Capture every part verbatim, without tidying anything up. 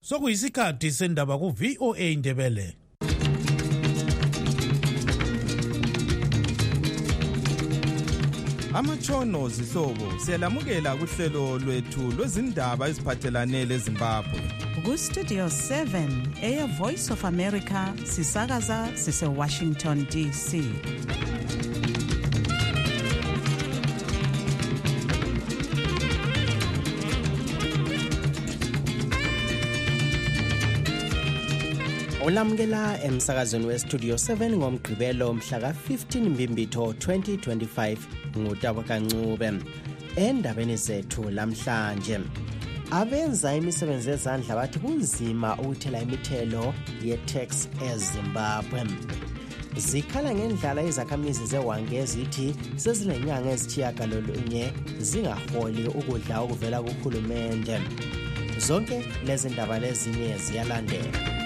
Sokuyisikhathi sendaba ku V O A Indebele. Amatshono zihlobo siyalamukela kuhlelo lwethu lwezindaba eziphathelane leZimbabwe. Ku Studio seven eya Voice of America sisakaza sise Washington D C. Ulamukela emsakazweni we Studio seven ngomgqibelo mhla ka fifteen Mbimbitho twenty twenty-five ngutabo kancube. Endabeni zethu lamhlanje, abenza imisebenzi yezandla bathi kunzima ukuthela imithelo ye-tax eZimbabwe. Zikhala ngendlala izakhamizi zeWange ezithi sezilenyanga ezithiyagalolunye zingaholi ukudla okuvela kuhulumende. Zonke lezi ndaba lezinye ziyalandela.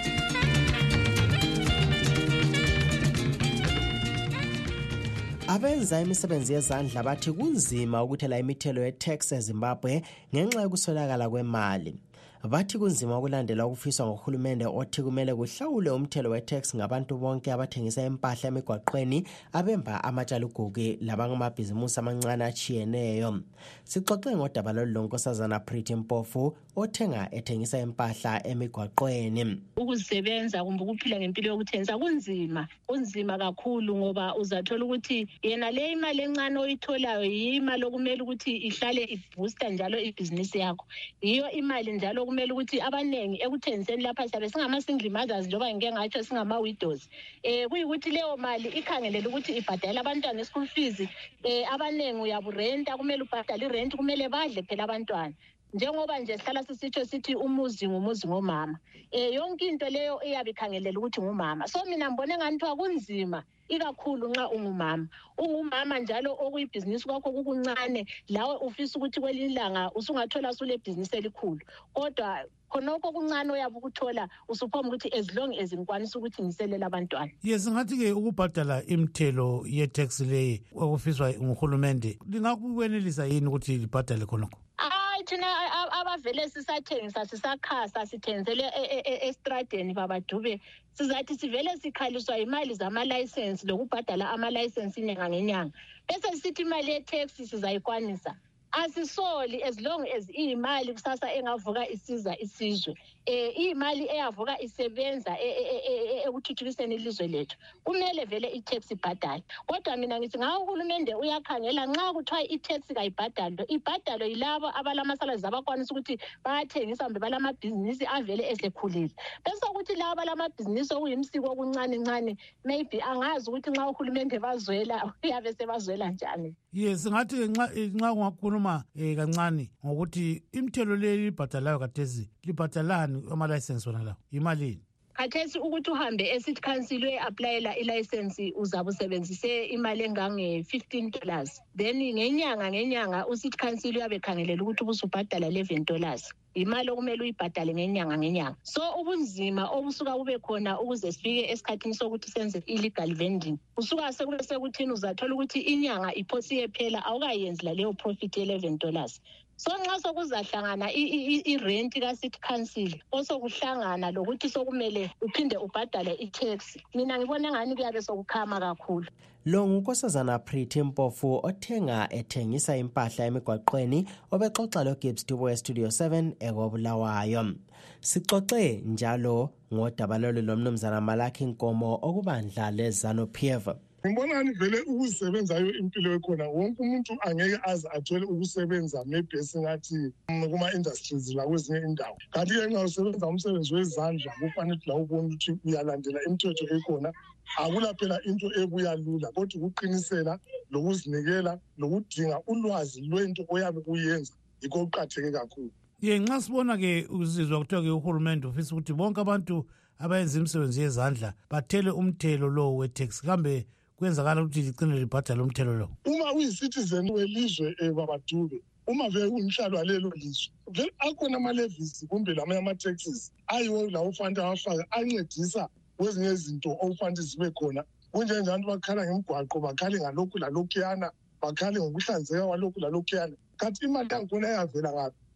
Abenza imisebenzi yezandla bathi kunzima ukuthela imithelo ye-tax eZimbabwe ngenxa yokuswelakala kwemali. Bathi kunzima ukulandela ukufiswa ngohulumende othi kumele kuhlawule umthelo we-tax ngabantu bonke abathengisa impahla emigwaqweni, abemba amatshalugugu labangamabhizimusi amancane achiyeneyo. Sixoxe ngodaba lolu lonkosazana Pretty Mpofu othenga ethengisa impahla emigwaqweni. Ukusebenza kumbe ukuphila ngempilo yokuthengisa kunzima, kunzima kakhulu ngoba uzathola ukuthi yena le imali encane oyitholayo yimali okumele ukuthi ihlale ibooster njalo ibhizinisi yakho. Yiyo imali njalo kumele ukuthi abanengi ekuthengiseni lapha siyabe singama single mothers njengoba ngike ngatsho singama widows. Eh kuyikuthi leyo mali ikhangelela ukuthi ibhadala abantwana e-school fees, eh abanengi uyaburenta kumele ubhadale irent, kumele badle phela abantwana. Njengoba nje sihlala sisitsho sithi umuzi ngumuzi ngomama. Eh yonke into leyo iyabikhangelela ukuthi ngumama. So mina ngibone ngathi akunzima ikakhulu nxa ungumama. Ungumama njalo okuyibhizinisi kwakho kukuncane, lawe ufisa ukuthi kwelilanga usungathola sule bhizinisi elikhulu. Kodwa khonoko kuncane uyabe ukuthola usuphoma ukuthi as long as ngikwanisa ukuthi ngiselela abantwana. Yes, ngathi ke ukubhadala imthelo ye-tax le okufiswa nguhulumende lingakwenelisa yini ukuthi libhadale khonoko? Thina abavele sisathengisa sisakhasa sithengisele estradeni babadube sizathi sivele sikhaliswa imali zama-license lokubhadala ama-license inyanga ngenyanga bese sithi imali ye-tax sizayikwanisa. Asisoli as long as imali kusasa engavuka isiza isizwe, eh imali eyavuka isebenza ekuthuthukiseni ilizwe lethu kumele vele i-tax ibhadale. Kodwa mina ngithi ngawo uhulumende uyakhangela nxa kuthiwa i-tax kayibhadalwe, ibhadalwe yilabo abalamasalazi abakwanisa ukuthi bayathengisa mbe balamabhizinisi avele esekhulile. Bese ukuthi labo balamabhizinisi okuyimsiko okuncane ncane maybe angazi ukuthi nxa uhulumende bazwela uyabe sebazwela njani. Yes, ngathi nxa nxa kungakhuluma eh kancane ngokuthi imthelo le libhadalayo kathesi libhadalani ama-license wona lawo imalini? Khathesi ukuthi uhambe e-city council uye-applyela i-license uzabe usebenzise imali engange fifteen dollars. Then ngenyanga ngenyanga u-city council uyabe khangelela ukuthi ubusubhadala eleven dollars. Imali okumele uyibhadale ngenyanga ngenyanga. So ubunzima obusuka kube khona ukuze sifike esikhathini sokuthi senze illegal vending. Usuka sekube sekuthini uzathola ukuthi inyanga iphosi yephela awukayenzi la leyo profit eleven dollars. So nxa sokuzahlangana i-rent ka-city council osokuhlangana lokuthi sokumele uphinde ubhadale i-tax, mina ngibona ngani kuyabe sokukhama kakhulu. Lo ngunkosazana Pretty Mpofu othenga ethengisa impahla emigwaqweni obexoxa lo Gibbs Dubo e-Studio seven ekobulawayo. Sixoxe njalo ngodaba lolu lomnumzana Malaki Nkomo okubandla leZanu-P F. Ngibona ngani vele ukusebenzayo impilo ekhona wonke umuntu angeke aze athole ukusebenza maybe esingathi kuma-industries la kwezinye indawo. Kanti ke nxa usebenza umsebenzi wezandla kufanele la ubone ukuthi uyalandela imithetho ekhona. Akula phela into ebuya lula kodwa ukuqinisela lokuzinikela lokudinga ulwazi lwento oyabe uyenza yikho kuqakatheke kakhulu. Ye nxa sibona ke usizwa kuthiwa ke uhulumende ufisa ukuthi bonke abantu abayenza imisebenzi yezandla bathele umthelo lo we-tax, kambe kwenzakala ukuthi ligcine libhadale umthelo lo? Uma uyi-citizen welizwe babadube, uma vele umhlalo walelo lizwe, vele akhona ama-levies kumbe lamanye ama-taxes ayiwo lawo ufanele awafake ancedisa kwezinye izinto okufanele zibe khona. Kunjenjani bakhala ngemigwaqo, bakhale ngalokhu lalokhuyana, bakhale ngokuhlanzeka kwalokhu lalokhuyana. Kanti imali yakhona iyavela ngaphi?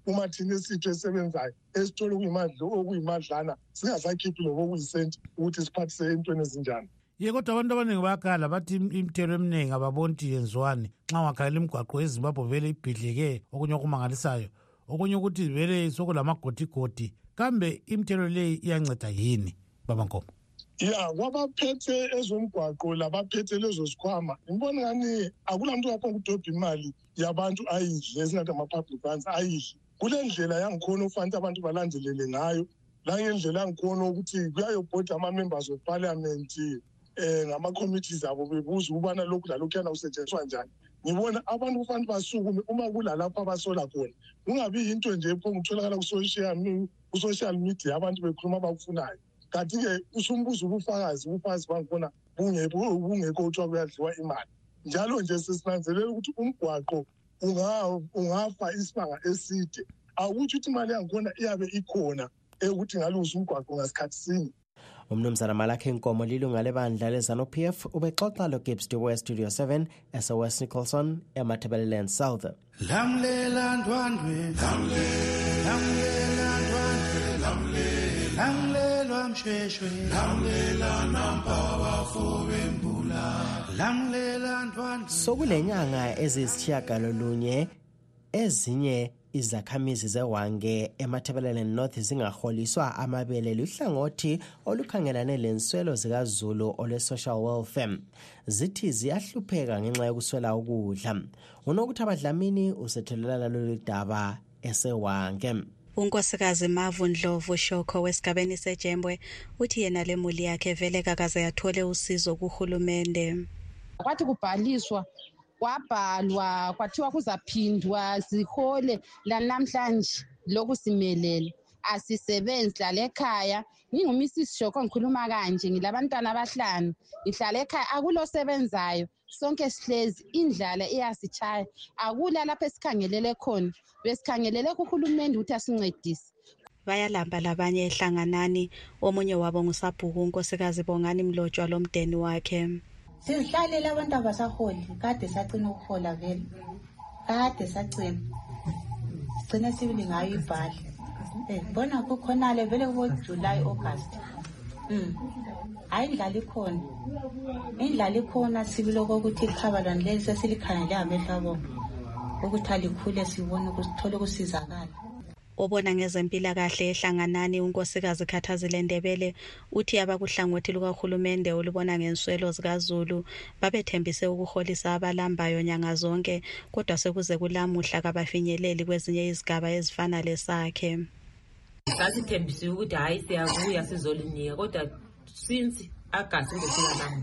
uma thina esitho esebenzayo esithole okuyimadlana singasakhiphi lokokuyisenti ukuthi siphathise entweni ezinjani. Ye kodwa abantu abaningi bayakhala bathi imithelo eminingi ababoni ukuthi yenziwani nxa ungakhalela imigwaqo eZimbabwe vele ibhidlike okunye okumangalisayo okunye ukuthi vele sokulamagodigodi kambe imithelo leyi iyanceda yini Baba Nkomo? Ya kwabaphethe ezomgwaqo labaphethe lezo zikhwama ngibona ngani akulanto lapho ukudobha imali yabantu ayidle esingathi ama-public funds ayidle kule ndlela yangikhona ufanele abantu balandelele ngayo la ngendlela yangikhona ukuthi kuyayobhoda ama-members of parliament eh ngama-committees abo bebuza ukubana lokhu lalokhu yana kusetshenziswa njani. Ngibona abantu kufanele basukume uma kulalapho abasola khona kungabi yinto nje phongutholakala ku-social ku-social media abantu bekhuluma abakufunayo. Kanti-ke usumbuza ubufakazi ubufakazi bangikhona bungekho kuthiwa kuyadliwa imali. Njalo nje sesinanzelela ukuthi umgwaqo ungafa isibanga eside akuthi ukuthi imali yangikhona iyabe ikhona ukuthi ngalungisa umgwaqo ngasikhathi sinye. Umnumzana Malakhe Nkomo lilunga lebandla leZANU-P F ubexoxa loGibbs Dube Studio seven S O S Nicholson eMatabeleland South. Lamlela ndwandwe lamlela ndwandwe lamlela msheshwe lamlela nampawa fobembula lamlela ndwandwe. Sokulenyanga ezisitshiyagalolunye ezinye izakhamizi zeWange eMatabeleland North zingaholiswa amabele luhlangothi olukhangelane lenswelo zikaZulu ole-social welfare. Zithi ziyahlupheka ngenxa yokuswela ukudla. Unokuthi abadlamini usethelelana lolu daba eseWange. Unkosikazi Mavu Ndlovu Shoko wesigabeni seJembwe uthi yena lemuli yakhe vele kakaze yathole usizo kuhulumende. Kwathi kubhaliswa kwabhalwa kwathiwa kuzaphindwa zihole lanamhlanje lokusimelele asisebenzi la ekhaya. Ngingumisisi Shoko ngikhuluma kanje ngilabantwana abahlanu ngihlala ekhaya akulosebenzayo sonke sihlezi indlala iyasichaya akula lapho esikhangelele khona besikhangelele kuhulumende ukuthi asincedise. Bayalamba labanye ehlanganani omunye wabo ngusabhuku unkosikazi Bongani Mlotshwa lomdeni wakhe. Sihlalela abantu abasaholi kade sacina ukuhola vele kade sacina sigcine sibili ngayo ibhali eh bona kukhona le vele ku July August mm hayi indlala ikhona indlala ikhona sibilo ukuthi ikhabalani lesi silikhangele amehlo abo ukuthi alikhule sibone kusithole ukusizakala. Obona ngezempilakahle ehlanganani unkosikazi Khathazile Ndebele uthi abakuhlangothi lukahulumende olubona ngenswelo zikaZulu babethembise ukuholisa abalambayo nyanga zonke kodwa sekuze kulamuhla kabafinyeleli kwezinye izigaba ezifana lesakhe. Sasithembise ukuthi hayi siyabuya sizolinika kodwa since August ngofika namuhla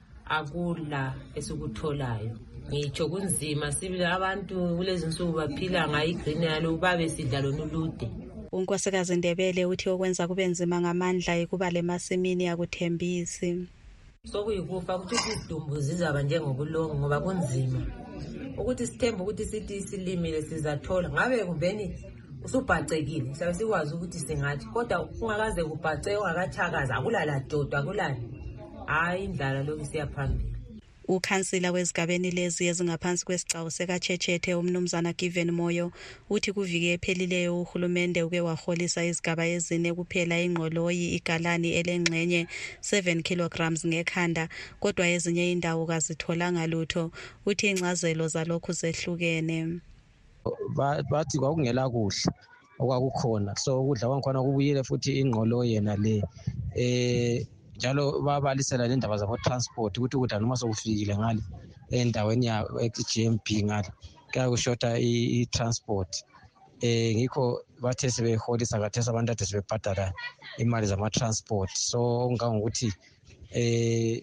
akula esikutholayo. Ngitsho kunzima sibili abantu kulezi nsuku baphila ngayi green yalo babe sidla lonulude. Unkosikazi Ndebele uthi okwenza kube nzima ngamandla ekuba lemasimini akuthembisi. Sokuyikufa ukuthi isidumbu zizaba njengobulongo ngoba kunzima. Ukuthi sithembe ukuthi sithi isilimile sizathola ngabe kumbeni usubhacekile sabe sikwazi ukuthi singathi kodwa ungakaze kubhaceke ungakathakaza akulala dodwa kulala. Hayi indlala lokhu siyaphambili. Ukhansila wezigabeni lezi ezingaphansi kwesigcawu sekaChechethe umnumzana Given Moyo uthi kuvike ephelileyo uhulumende uke waholisa izigaba ezine kuphela ingqoloyi igalani elengxenye seven kilograms ngekhanda kodwa ezinye indawo kazitholanga lutho. Uthi incazelo zalokhu zehlukene. Bathi kwakungela kuhle okwakukhona so ukudla kwankhona kubuyile futhi ingqoloyi yena le eh njalo babalisela nendaba zabo transport ukuthi ukudla noma sokufikile ngale endaweni ya G M B ngale kaya kushota i transport eh ngikho bathe sebeholisa kathesa abantu ade sebebhadala imali zama transport so ngangokuthi eh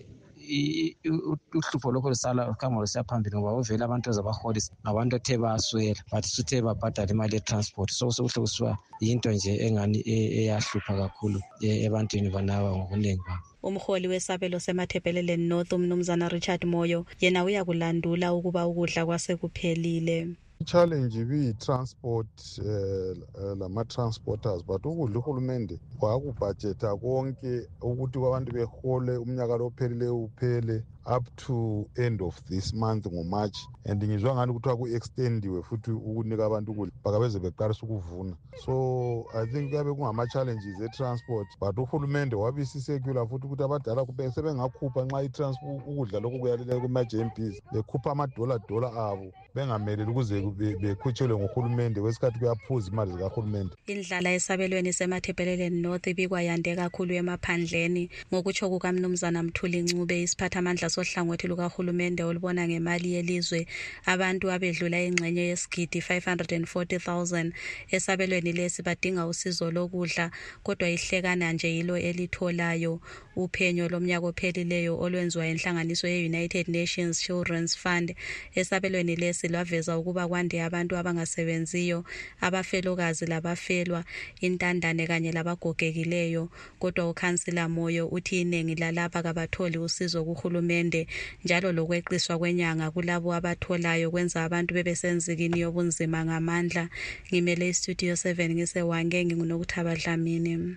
uhlupho lokho lisala kama lusiyaphambili ngoba uvela abantu azabaholisa ngabantu ethe baswela bathi sithe babhadala imali ye transport so sokuhle kusiba into nje engani eyahlupha kakhulu ebantwini banaba ngokunengi babo. Umholi wesabelo seMatabeleland North umnumzana Richard Moyo yena uyakulandula ukuba ukudla kwasekuphelile. Challenge bi transport uh, lama transporters but ukudla uhulumende kwakubudgeta konke ukuthi abantu behole umnyaka lophelile uphele up to end of this month ngoMarch, and ngizwa ngani kuthiwa ku-extendiwe futhi ukunika abantu ukudla bakabeze beqalisa ukuvuna. So I think kuyabe kungama-challenges e-transport, but uhulumende wabisisekula futhi ukuthi abadala sebengakhupha nxa i-transport ukudla lokhu kuyalela kuma-J M Bs bekhupha amadola dola abo bengameleli ukuze bekhutshelwe nguhulumende kwesikhathi kuyaphuza imali zikahulumende. Indlala esabelweni semathebeleleni North ibikwa yande kakhulu emaphandleni ngokutsho kukaMnumzana Mthuli Ncube, isiphathamandla sohlangothi lukahulumende olubona ngemali yelizwe. Abantu abedlula ingxenye yesigidi five hundred forty thousand esabelweni lesi badinga usizo lokudla, kodwa ihlekana nje yilo elitholayo. Uphenyo lomnyaka ophelileyo olwenziwa inhlanganiso ye-United Nations Children's Fund esabelweni lesi lwaveza ukuba kwande abantu abangasebenziyo, abafelokazi labafelwa, intandane kanye labagogekileyo. Kodwa ukhansila Moyo uthi iningi lalaba kabatholi usizo kuhulumende, njalo lokweqiswa kwenyanga kulabo abatholayo kwenza abantu bebesenzikini yobunzima ngamandla. Ngimele iStudio seven ngisewange, nginguNokuthaba Dlamini.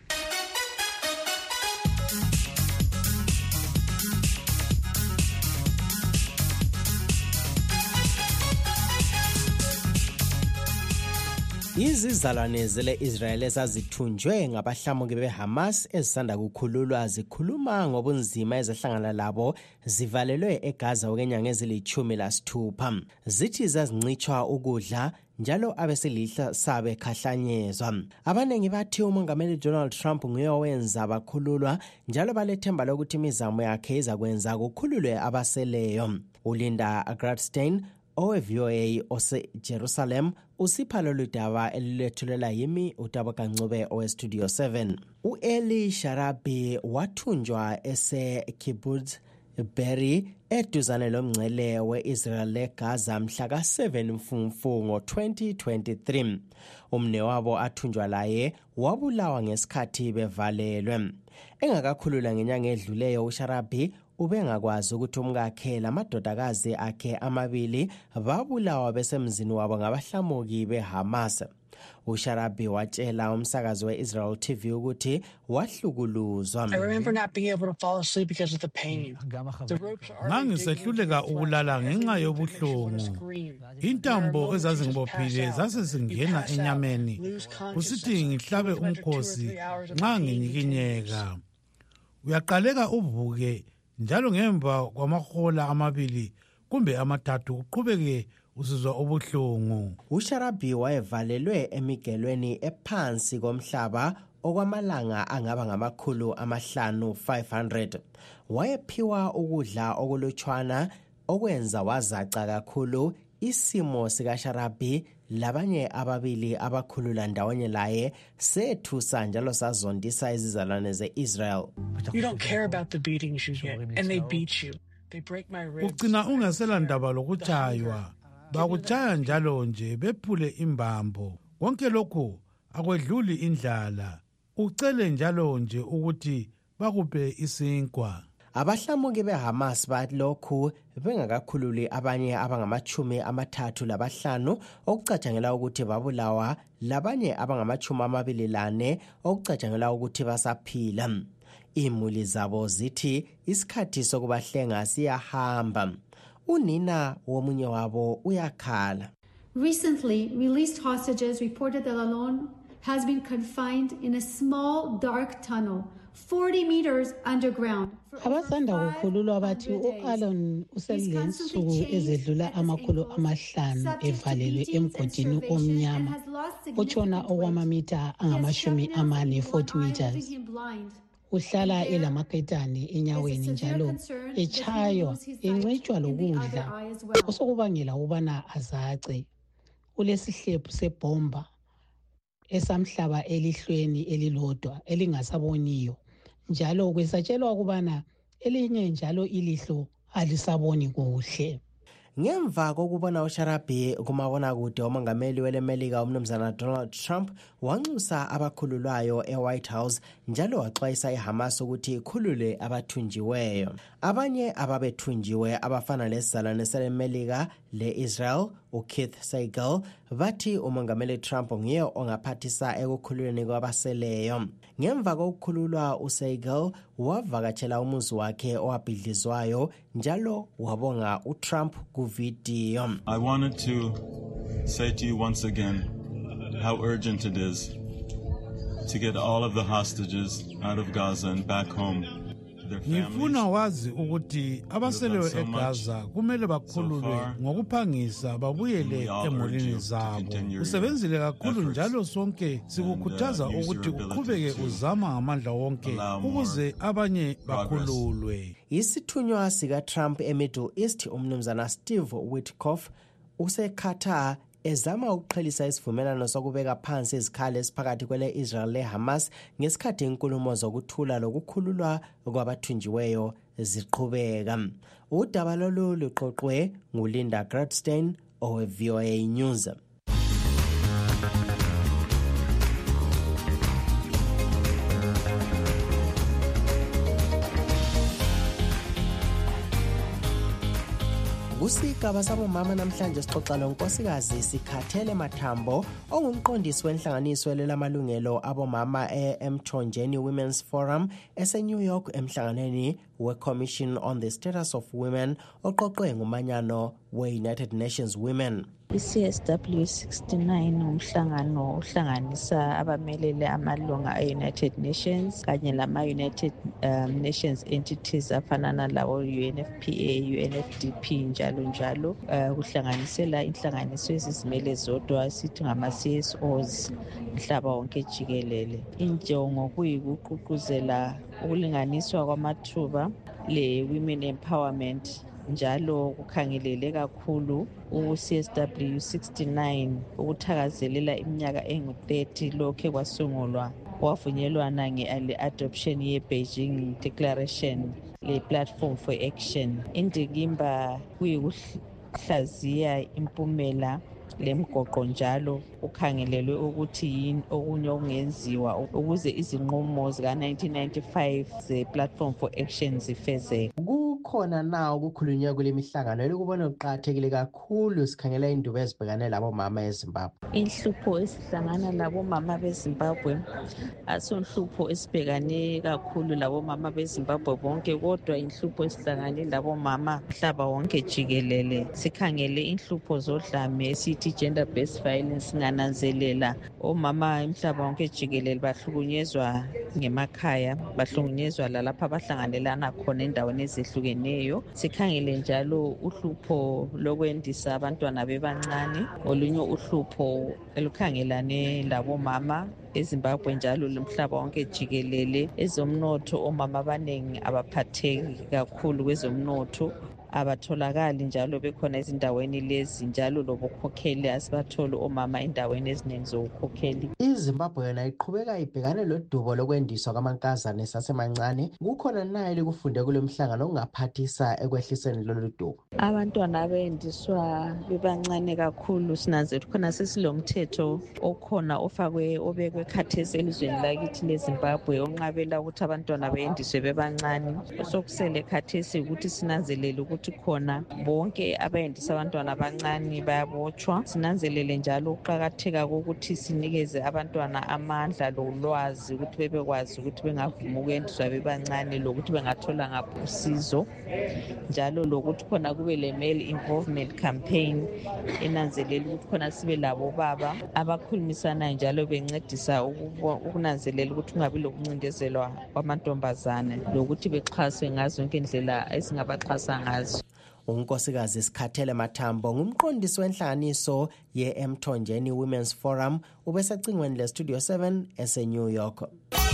Izizalwane zele-Israel ezazithunjwe ngabahlamuki beHamas ezisanda kukhululwa zikhuluma ngobunzima ezehlangana labo zivalelwe eGaza okwenyanga ezilithumi lasithupha. Zithi zazincitshwa ukudla njalo abesilisa sabe khahlanyezwa. Abanengi bathi umongameli Donald Trump nguye owenza abakhululwa, njalo balethemba lokuthi imizamo yakhe izakwenza kukhululwe abaseleyo. uLinda Gradstein owe-V O A ose-Jerusalem usipha lolu daba elilethulela yimi uTabaka Ncube owe-Studio seven. U-Eli Sharabi wathunjwa ese-Kibbutz Be'eri eduzane lomngcele we-Israel leGaza mhla ka seven Mfumfu ngo twenty twenty-three. Umne wabo athunjwa laye wabulawa ngesikhathi bevalelwe. Engakakhulula ngenyanga edluleyo, uSharabi ubengakwazi ukuthi umkakhe lamadodakazi akhe amabili babulawa besemzini wabo ngabahlamuki beHamas. uSharabi watshela umsakazi we-Israel T V ukuthi wahlukuluzwa. I remember not being able to fall asleep because of the pain. Ngangisehluleka ukulala ngenxa yobuhlungu. Intambo ezazingibophile zasezingena enyameni. Kusithi ngihlabe umkhosi nxa nginyikinyeka. Uyaqaleka uvuke njalo ngemva kwamahola amabili kumbe amathathu uqhubeke usizwa ubuhlungu. uSharabi wayevalelwe emigelweni ephansi komhlaba okwamalanga angaba ngamakhulu amahlanu five hundred. Wayephiwa ukudla okulutshwana okwenza wazaca kakhulu. Isimo sikaSharabi labanye ababili abakhulula ndawonye laye sethusa njalo sazondisa izizalwane ze-Israel. You don't care about the beatings you get, and they beat you. They break my ribs. Ugcina ungasela ndaba lokutshaywa, bakutshaya njalo nje bephule imbambo. Konke lokhu akwedluli indlala. Ucele njalo nje ukuthi bakuphe isinkwa. Abahlamuki beHamas balokhu bengakakhululi abanye abangamachumi amathathu labahlanu okucatshangela ukuthi babulawa, labanye abangamachumi amabili lane okucatshangela ukuthi basaphila. Imuli zabo zithi isikhathi sokubahlenga siyahamba. Unina womunye wabo uyakhala. Recently, released hostages reported that Alon has been confined in a small dark tunnel forty meters underground. Abasanda kukhululwa bathi u-Alon uselensuku ezedlula amakhulu amahlanu evalelwe emgodini omnyama otshona okwamamita angamashumi amane forty meters. Uhlala elamaketane enyaweni njalo echaywa encitshwa lokudla osokubangela ubana azace. Ulesihlephu sebhomba esamhlaba elihlweni elilodwa elingasaboniyo, njalo kwesatshelwa ukubana elinye njalo ilihlo alisaboni kuhle. Ngemva kokubona uSharabi kumabonakude umongameli welemelika umnumzana Donald Trump wanxusa abakhululwayo eWhite House njalo waxwayisa iHamas ukuthi ikhulule abathunjiweyo. Abanye ababethunjiwe abafana lesizalwane selemelika leIsrael uKeith Segal bathi umongameli Trump nguye ongaphathisa ekukhululweni kwabaseleyo. Ngemva kokukhululwa uSegal wavakatshela umuzi wakhe owabhidlizwayo njalo wabonga uTrump kuvidiyo. I wanted to say to you once again how urgent it is to get all of the hostages out of Gaza and back home. Ngifuna wazi ukuthi abaseleyo eGaza kumele bakhululwe ngokuphangisa babuyele emulini zabo. Usebenzile kakhulu njalo sonke sikukhuthaza ukuthi uqhubeke uzama ngamandla wonke ukuze abanye bakhululwe. Isithunywa sika Trump eMiddle East umnumzana Steve Witkoff useKatar ezama ukuqhelisa isivumelano sokubeka phansi izikhali esiphakathi kwele Israel leHamas ngesikhathi inkulumo zokuthula lokukhululwa kwabathunjiweyo ziqhubeka. Udaba lolu luqoqwe nguLinda Gradstein owe-V O A News. Kusigaba sabomama namhlanje sixoxa lonkosikazi Sikhathele Mathambo ongumqondisi wenhlanganiso lelamalungelo abomama eMthonjeni Women's Forum eseNew York emhlanganweni weCommission on the Status of Women oqoqwe ngumanyano we-United Nations Women. I-C S W sixty-nine umhlangano uhlanganisa abamelele amalunga e-United Nations kanye lama-United um, Nations entities afana nalawo U N F P A, U N F D P njalo njalo. Uh, kuhlanganisela inhlanganiso ezizimele zodwa sithi ngama-C S Os mhlaba wonke jikelele. Injongo kuyikuququzela ukulinganiswa kwamathuba le-women empowerment njalo kukhangelele kakhulu u-C S W sixty-nine ukuthakazelela iminyaka engu-thirty lokhe kwasungulwa kwavunyelwana nge-adoption ye-Beijing Declaration le-Platform for Action. Indikimba kuyikuhlaziya impumela lemgoqo njalo ukhangelelwe ukuthi yini okunye okungenziwa ukuze izinqumo zika nineteen ninety-five ze-Platform for Action zifezeke. Kukhona na ukukhulunywa kule mihlangano elikubona kuqakathekile kakhulu sikhangela indubo ezibhekane labomama eZimbabwe? Inhlupho esihlangana labomama beZimbabwe asonhlupho esibhekane kakhulu labomama beZimbabwe bonke, kodwa inhlupho esihlangane labomama mhlaba wonke jikelele. Sikhangele inhlupho zodlame esithi gender based violence. Ngananzelela omama emhlaba wonke jikelele bahlukunyezwa ngemakhaya, bahlukunyezwa lalapha abahlanganelana khona endaweni ezehlukeneyo. Sikhangele njalo uhlupho lokwendisa abantwana bebancane, olunye uhlupho elukhangelane labomama eZimbabwe njalo lomhlaba wonke jikelele. Ezomnotho omama abaningi abaphatheki kakhulu kwezomnotho, abatholakali njalo bekhona ezindaweni lezi njalo lobukhokheli asibatholi omama endaweni eziningi zokukhokheli. iZimbabwe yona iqhubeka ibhekane lodubo lokwendiswa kwamankazana esasemancane. Kukhona nayo likufunde kule mhlangano okungaphathisa ekwehliseni lolu dubo? Abantwana abendiswa bebancane kakhulu sinanze khona sesilomthetho okhona ofakwe obekwe khathesi elizweni lakithi leZimbabwe onqabela ukuthi abantwana bendiswe bebancane. Sokusele khathesi ukuthi sinanzelele ukuthi khona bonke abayendisa abantwana abancane bayabotshwa. Sinanzelele njalo ukuqakatheka kokuthi sinikeze abantwana amandla lolwazi ukuthi bebekwazi ukuthi bengavuma ukwendiswa bebancane lokuthi bengathola ngaphi usizo, njalo lokuthi khona kube le-male involvement campaign enanzelela ukuthi khona sibe labo baba abakhulumisanayo njalo bencedisa ukunanzelela ukuthi kungabi lokuncindezelwa kwamantombazane lokuthi bexhaswe ngazo zonke indlela esingabaxhasa ngazo. Unkosikazi Sikhathele Mathambo ngumqondisi wenhlanganiso ye-Mthonjeni Women's Forum ubesecingweni le-Studio seven ese-New York.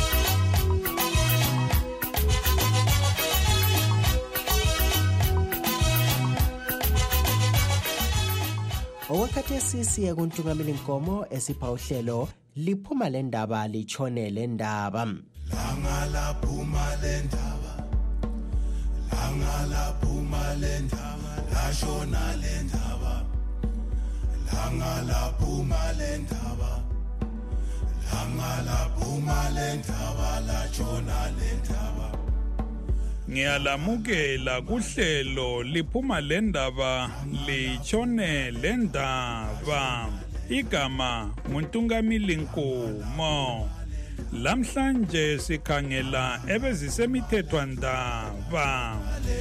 Okwakhathesi siye kuntungameli Nkomo esipha uhlelo liphuma le ndaba litshone le ndaba. Langa laphuma le ndaba, langa laphuma le ndaba. lashona le ndaba langa laphuma le ndaba langa laphuma le ndaba lashona le ndaba. Ngiyalamukela kuhlelo liphuma le ndaba litshone le ndaba. Igama nguNtungamili Nkomo. Lamhlanje sikhangela ebezisemithethwandaba.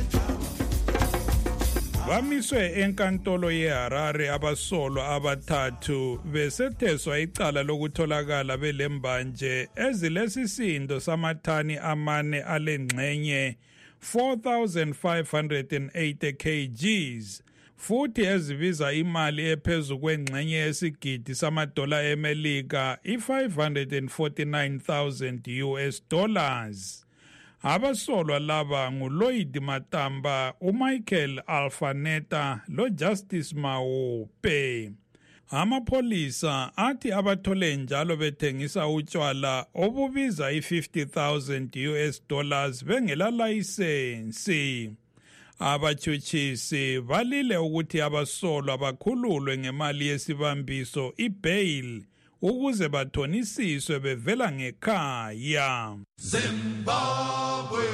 Bamiswe enkantolo yeHarare abasolwa abathathu besetheswa icala lokutholakala belembanje ezilesisindo samathani amane alengxenye four thousand five hundred eighty kilograms futhi ezibiza imali ephezu kwengxenye yesigidi samadola eMelika i-five hundred forty-nine thousand U S dollars. Abasolwa laba nguLloyd Matamba, uMichael Alfaneta loJustice Mawupe. Amapholisa athi abathole njalo bethengisa utshwala obubiza i-fifty thousand U S dollars bengela layisensi. Abatshutshisi balile ukuthi abasolwa bakhululwe ngemali yesibambiso i-bail ukuze bathonisiswe bevela ngekhaya. Zimbabwe.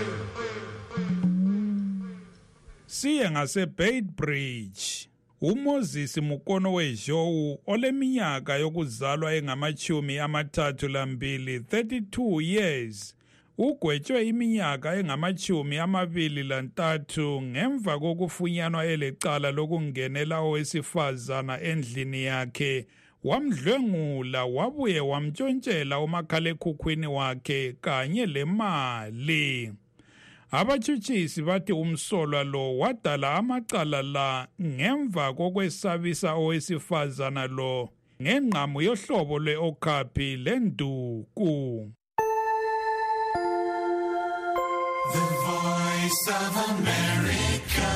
Siye ngaseBeitbridge. uMoses Mukono weJowu oleminyaka yokuzalwa engamachumi amathathu lambili thirty-two years ugwetshwe iminyaka engamachumi amabili lantathu ngemva kokufunyanwa elecala lokungenela owesifazana endlini yakhe wamdlwengula wabuye wamtshontshela umakhalekhukhwini wakhe kanye lemali. Abatshutshisi bathi umsolwa lo wadala amacala la ngemva kokwesabisa owesifazana lo ngengqamu yohlobo lwe-okapi lenduku. The Voice of America.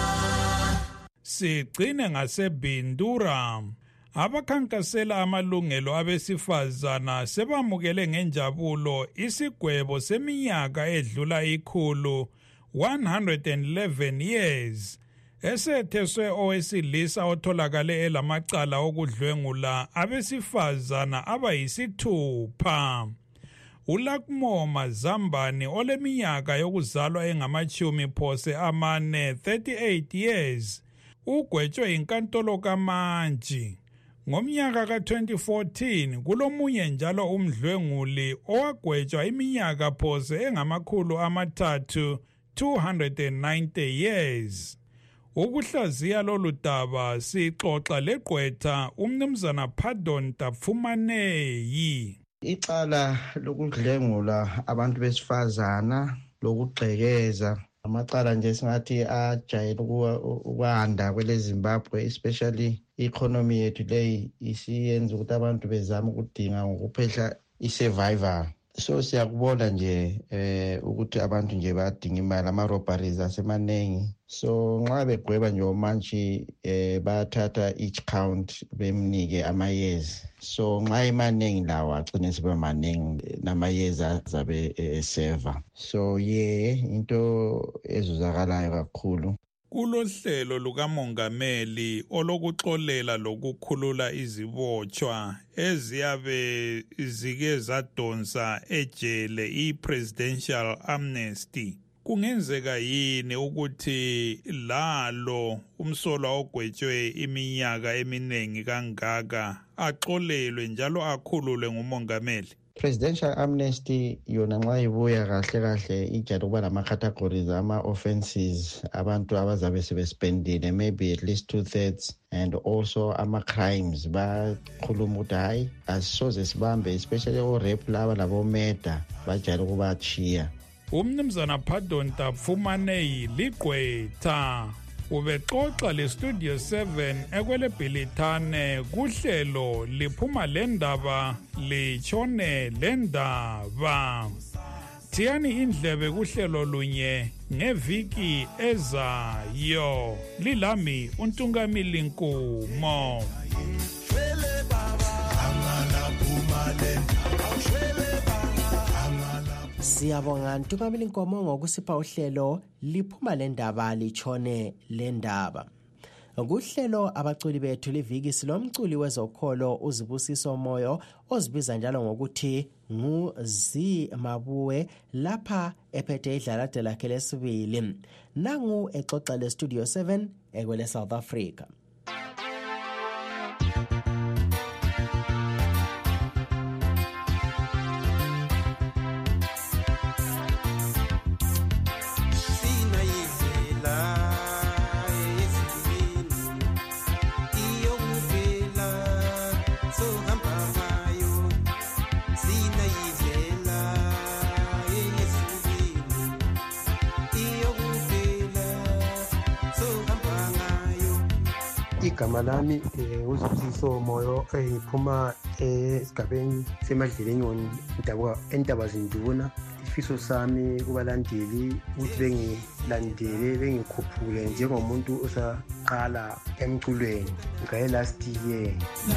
Sigcine ngaseBindura. Abakhankasela amalungelo abesifazana sebamukele ngenjabulo isigwebo seminyaka edlula ikhulu one hundred eleven years esetheswe owesilisa otholakale elamacala okudlwengula abesifazana abayisithupha. uLakmo Mazambane oleminyaka yokuzalwa engamachumi phose amane thirty-eight years ugwetshwe inkantolo kaMantshi. Ngomnyaka ka twenty fourteen kulomunye njalo umdlwenguli owagwetshwa iminyaka phose engamakhulu amathathu two hundred ninety years. Ukuhlaziya lolu daba sixoxa leGqwetha umnumzana Pardon Tapfumaneyi. Icala lokudlwengula abantu besifazana lokugxekeza amacala nje singathi ajayele ukwanda kwele Zimbabwe, especially economy yethu leyi isiyenza ukuthi abantu bezama ukudinga ngokuphehla i-survival. So siyakubona nje eh ukuthi abantu nje badinga imali, ama-robberies asemanengi. So nxa begweba nje omantshi eh bathatha each count bemnike amayezi. So nxa imaningi lawo agcine sibe maningi namayezi azabe eseva. So ye into ezuzakalayo kakhulu. Kulohlelo lukamongameli olokuxolela lokukhulula izibotshwa eziyabe zike zadonsa ejele i-presidential amnesty. Kungenzeka yini ukuthi lalo umsolwa ogwetshwe iminyaka eminengi kangaka axolelwe njalo akhululwe ngumongameli? Presidential amnesty yona nxa ibuya kahle kahle ijayele ukuba lama-categories ama-offenses abantu abazabe sebespendile maybe at least two-thirds, and also ama-crimes bakhuluma ukuthi hayi asisoze sibambe, especially o-rape laba labo-murder bajayele ukubatshiya. Umnumzana Pardon Tapfumaneyi liGqwetha ubexoxa leStudio seven ekwele Bhilithane kuhlelo liphuma le ndaba litshone le ndaba. Thiyani indlebe kuhlelo lunye ngeviki ezayo. Lilami uNtungamili Nkomo. Siyabonga Ntukamile Nkomo ngokusipha uhlelo liphuma lendaba lichone lendaba. Kuhlelo abaculi bethu liviki silomculi wezokholo uzibusiso moyo ozibiza njalo ngokuthi nguzi Mabuwe lapha ephethe idlalade lakhe lesibili. Nangu exoxa le Studio seven ekwele South Africa. Igama lami uzibusiso moyo ephuma esigabeni semadleleni indaba endaba zinduna. Ifiso sami kubalandeli ukuthi bengilandele bengikhuphule njengomuntu osaqala emculweni ngaye last year.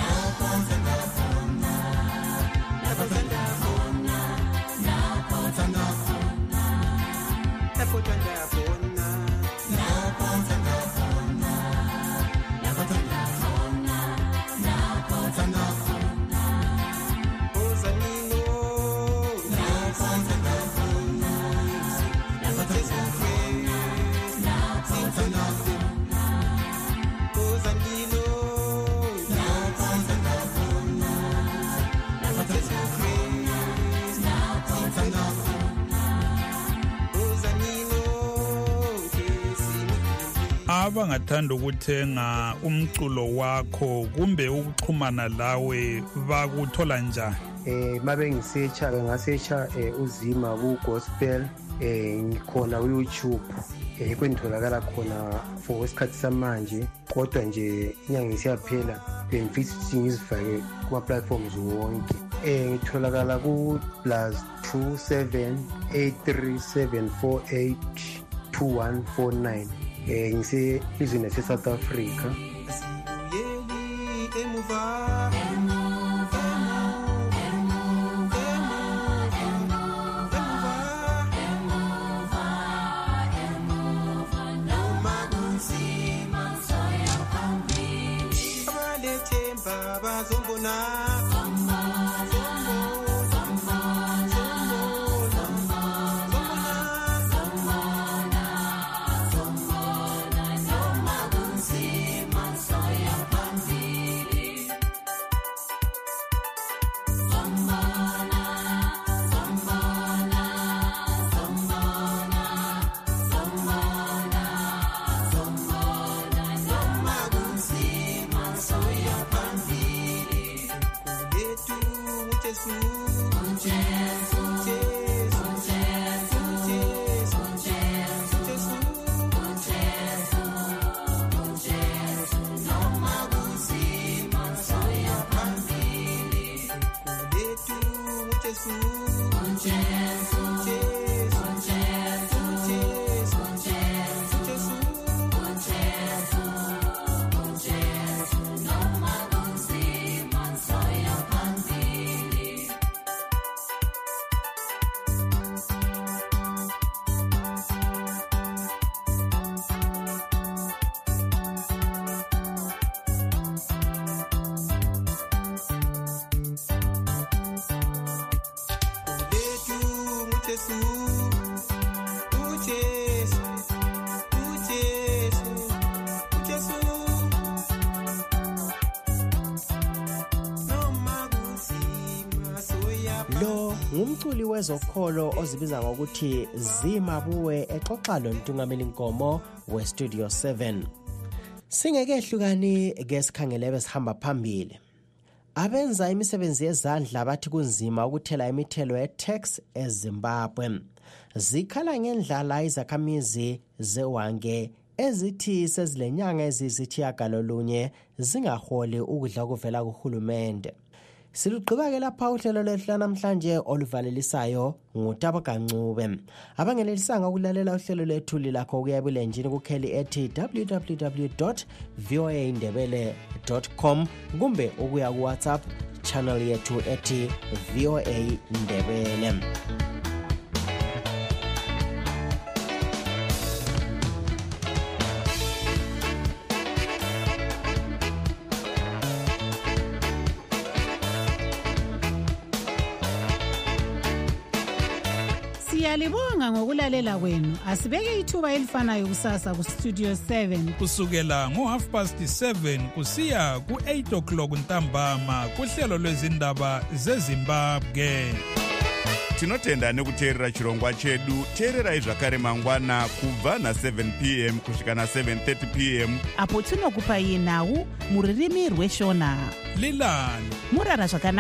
Abangathanda ukuthenga umculo wakho kumbe ukuxhumana lawe bakuthola njani? Eh mabengisearcha bengasearcha uzima ku gospel eh ngikhona ku YouTube eh kwentolakala khona for isikhathi samanje kodwa nje inyanga isiyaphela bengifisa ngizifake kuma platforms wonke. Eh ngitholakala ku plus two seven eight three seven four eight two one four nine. Eh ngise izweni lase South Africa. Ngumculi wezokholo ozibiza ngokuthi Zimabuwe exoxa lo Ntungamile Nkomo we Studio seven. Singeke hlukani ke sikhangele besihamba phambili. Abenza imisebenzi yezandla bathi kunzima ukuthela imithelo ye-tax eZimbabwe. Zikhala ngendlala izakhamizi zewange ezithi sezilenyanga ezizithiya galolunye zingaholi ukudla okuvela kuhulumende. Silugqiba ke lapha uhlelo lwethu namhlanje oluvalelisayo nguTabaka Ncube. Abangenelisanga ukulalela uhlelo lwethu lakho kuya ebulenjini kukheli ethi w w w dot v o a ndebele dot com kumbe ukuya ku WhatsApp channel yethu ethi V O A Ndebele. Siyalibonga ngokulalela kwenu. Asibeke ithuba elifanayo kusasa ku Studio seven. Kusukela ngo half past seven kusiya ku eight o'clock ntambama kuhlelo lwezindaba zeZimbabwe. Tinotenda nekuteerera chirongwa chedu. Teererai zvakare mangwana kubva na seven p m kusvika na seven thirty p m apo tinokupai nhau muririmi rweshona. Lilani Murara zvakanaka.